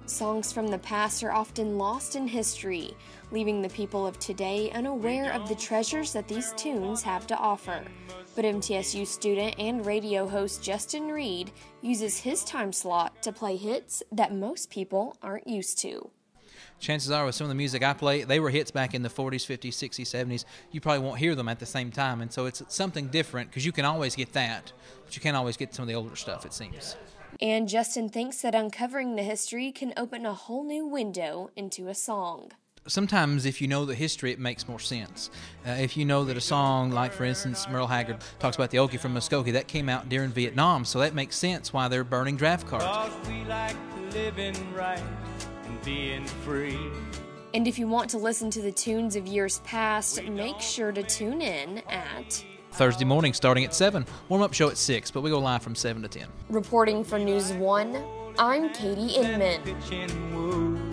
Songs from the past are often lost in history, leaving the people of today unaware of the treasures that these tunes have to offer. But MTSU student and radio host Justin Reed uses his time slot to play hits that most people aren't used to. Chances are with some of the music I play, they were hits back in the 40s, 50s, 60s, 70s. You probably won't hear them at the same time, and so it's something different because you can always get that, but you can't always get some of the older stuff, it seems. And Justin thinks that uncovering the history can open a whole new window into a song. Sometimes if you know the history, it makes more sense. If you know that a song, like for instance, Merle Haggard talks about the Okie from Muskogee, that came out during Vietnam, so that makes sense why they're burning draft cards. 'Cause we like living right and being free. And if you want to listen to the tunes of years past, make sure to tune in at Thursday morning starting at 7, warm-up show at 6, but we go live from 7 to 10. Reporting for News 1, I'm Katie Inman. Pitch and woo.